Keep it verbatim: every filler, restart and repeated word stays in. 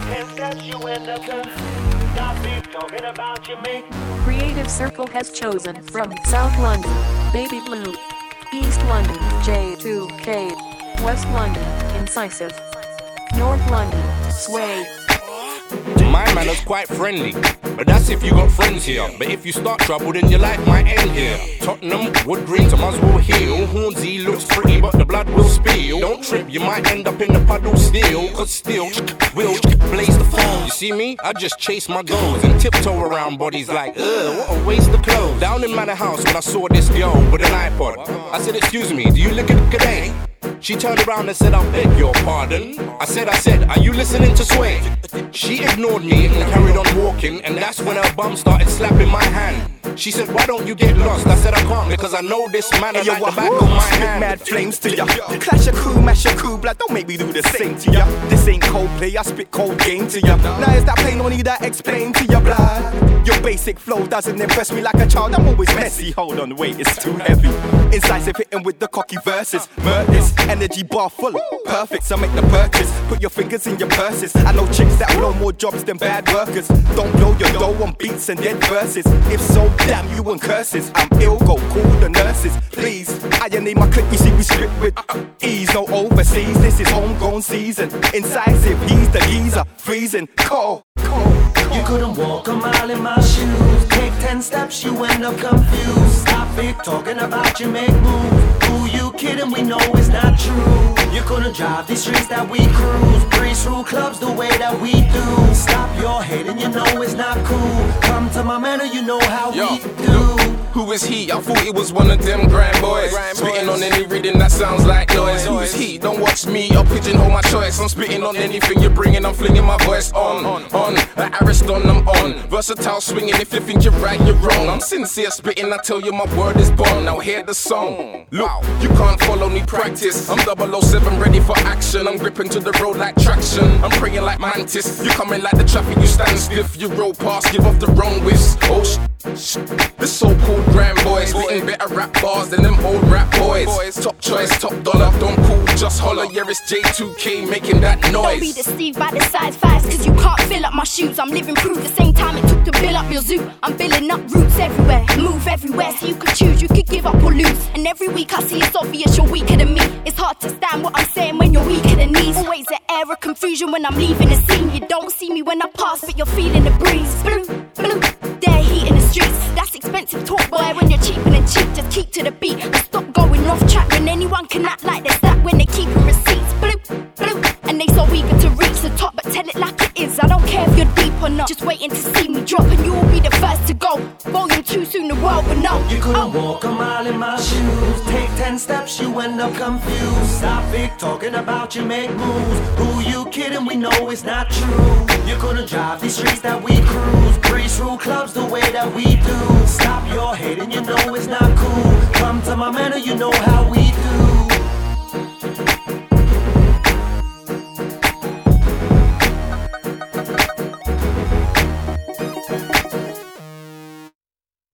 ten steps, you end up confused. Stop big talking about you make. Creative Circle has chosen from South London, Baby Blue. East London, J two K. West London, Incisive. North London, Sway. My manner's quite friendly, but that's if you got friends here. But if you start trouble, then your life might end here. Tottenham, Wood Green, to Muswell Hill. Hornsey looks pretty, but the blood will spill. Don't trip, you might end up in the puddle still. Cause still, will blaze the phone. You see me? I just chase my goals and tiptoe around bodies like, ugh, what a waste of clothes. Down in Manor House when I saw this girl with an iPod, I said, excuse me, do you look at today? She turned around and said, I beg your pardon. I said, I said, are you listening to Sway? She ignored me and carried on walking, and that's when her bum started slapping my hand. She said, why don't you get lost? I said, I can't because I know this man is like the back of my spit hand. Mad flames to ya. Clash your crew, mash your crew, blood. Don't make me do the same to ya. This ain't Coldplay, I spit cold game to ya. Now is that plain, don't need that explain to ya, blood. Your basic flow doesn't impress me like a child. I'm always messy. Hold on, wait, it's too heavy. Incisive hitting with the cocky verses. Murderous, energy bar full. Perfect, so make the purchase. Put your fingers in your purses. I know chicks that blow more jobs than bad workers. Don't blow your dough on beats and dead verses. If so, damn you and curses. I'm ill, go call the nurses, please. I need my click, you see we script with ease. No overseas, this is homegrown season. Incisive, he's the geezer. Freezing, cold, cold. You couldn't walk a mile in my shoes. Take ten steps, you end up confused. Stop big talking about you make moves. Who you kidding? We know it's not true. You couldn't drive these streets that we cruise. Breeze through clubs the way that we do. Stop your hating, you know it's not cool. Come to my manor, you know how Yo, we do. Who is he? I thought it was one of them grand boys. Spitting on any rhythm that sounds like noise. Who is he? Don't watch me, I'll pigeonhole my choice. I'm spitting on anything you're bringing, I'm flinging my voice on, on, on. Like Ariston, I'm on. Versatile swinging, if you think you're right, you're wrong. I'm sincere spitting, I tell you my word is born. Now hear the song. Look, you can't follow me practice. I'm double oh seven ready for action. I'm gripping to the road like traction. I'm praying like mantis. You coming like the traffic, you stand stiff. You roll past, give off the wrong whiffs. Oh sh. This so-called grand boys spitting better rap bars than them old rap boys. Top choice, top dollar, don't call, just holler. Yeah, it's J two K making that noise. Don't be deceived by the size fives, cause you can't fill up my shoes. I'm living proof the same time it took to build up your zoo. I'm building up roots everywhere, move everywhere, so you could choose, you could give up or lose. And every week I see it's obvious you're weaker than me. It's hard to stand what I'm saying when you're weaker than these. Always an air of confusion when I'm leaving the scene. You don't see me when I pass, but you're feeling the breeze. Blue, blue, they're heat in the streets. That's expensive talk, boy, when you're cheaping and cheap. Just keep to the beat and stop going off track. When anyone can act like they're that when they're keeping receipts. Blue, blue, and they so eager to reach the top, but tell it like it is. I don't care if you're deep or not, just waiting to see me drop, and you will be the first to go. Volume two, soon the world will know. You couldn't Oh. walk a mile in my shoes. Take ten steps, you end up confused. Stop big talking about you make moves. Who you kidding? We know it's not true. You couldn't drive these streets that we cruise. Breeze through clubs the way that we do. Stop your hating, you know it's not cool. Come to my manor, you know how we do.